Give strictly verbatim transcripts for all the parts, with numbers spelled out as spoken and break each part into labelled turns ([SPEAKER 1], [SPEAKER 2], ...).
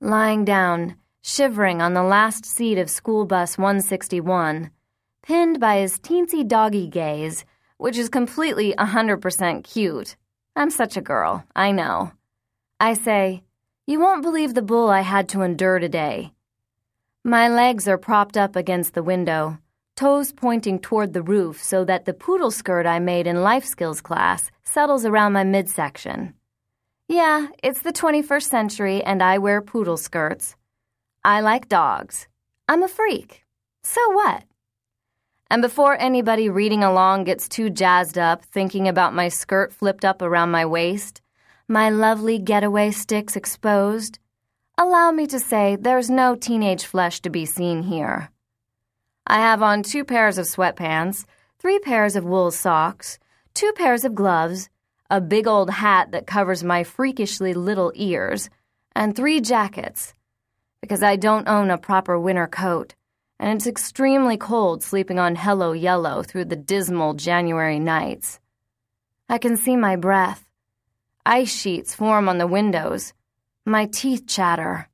[SPEAKER 1] lying down, shivering on the last seat of school bus one sixty-one, pinned by his teensy doggy gaze, which is completely one hundred percent cute. I'm such a girl, I know. I say, "You won't believe the bull I had to endure today." My legs are propped up against the window, toes pointing toward the roof so that the poodle skirt I made in life skills class settles around my midsection. Yeah, it's the twenty-first century and I wear poodle skirts. I like dogs. I'm a freak. So what? And before anybody reading along gets too jazzed up thinking about my skirt flipped up around my waist, my lovely getaway sticks exposed, allow me to say there's no teenage flesh to be seen here. I have on two pairs of sweatpants, three pairs of wool socks, two pairs of gloves, a big old hat that covers my freakishly little ears, and three jackets, because I don't own a proper winter coat, and it's extremely cold sleeping on Hello Yellow through the dismal January nights. I can see my breath. Ice sheets form on the windows. My teeth chatter.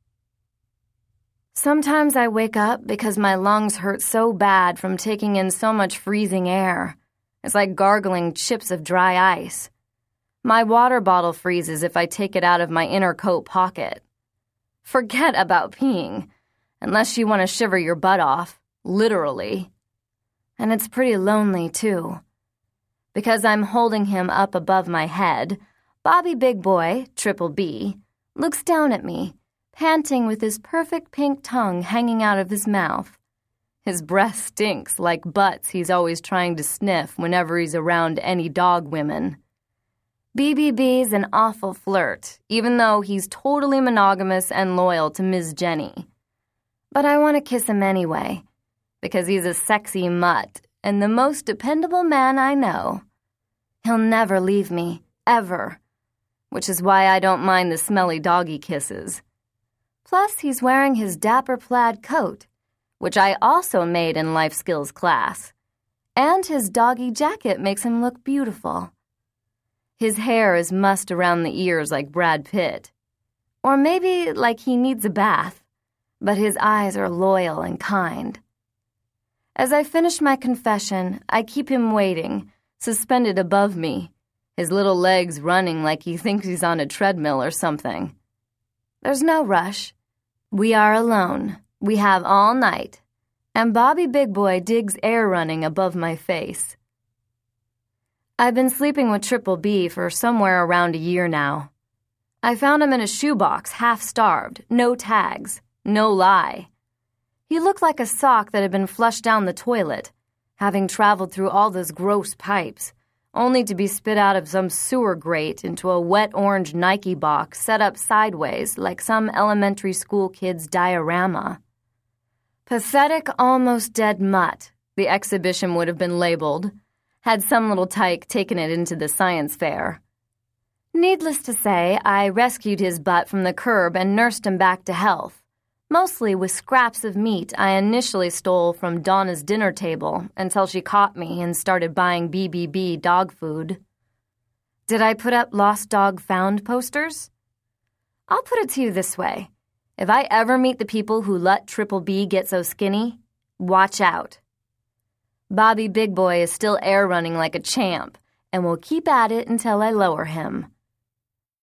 [SPEAKER 1] Sometimes I wake up because my lungs hurt so bad from taking in so much freezing air. It's like gargling chips of dry ice. My water bottle freezes if I take it out of my inner coat pocket. Forget about peeing, unless you want to shiver your butt off, literally. And it's pretty lonely, too. Because I'm holding him up above my head, Bobby Big Boy, Triple B, looks down at me, panting with his perfect pink tongue hanging out of his mouth. His breath stinks like butts he's always trying to sniff whenever he's around any dog women. B B B's an awful flirt, even though he's totally monogamous and loyal to Miz Jenny. But I want to kiss him anyway, because he's a sexy mutt and the most dependable man I know. He'll never leave me, ever, which is why I don't mind the smelly doggy kisses. Plus, he's wearing his dapper plaid coat, which I also made in life skills class, and his doggy jacket makes him look beautiful. His hair is mussed around the ears like Brad Pitt, or maybe like he needs a bath, but his eyes are loyal and kind. As I finish my confession, I keep him waiting, suspended above me, his little legs running like he thinks he's on a treadmill or something. There's no rush. We are alone. We have all night. And Bobby Big Boy digs air running above my face. I've been sleeping with Triple B for somewhere around a year now. I found him in a shoebox, half-starved, no tags, no lie. He looked like a sock that had been flushed down the toilet, having traveled through all those gross pipes, only to be spit out of some sewer grate into a wet orange Nike box set up sideways like some elementary school kid's diorama. Pathetic, almost dead mutt, the exhibition would have been labeled, had some little tyke taken it into the science fair. Needless to say, I rescued his butt from the curb and nursed him back to health, mostly with scraps of meat I initially stole from Donna's dinner table until she caught me and started buying B B B dog food. Did I put up Lost Dog Found posters? I'll put it to you this way. If I ever meet the people who let Triple B get so skinny, watch out. Bobby Big Boy is still air running like a champ and will keep at it until I lower him.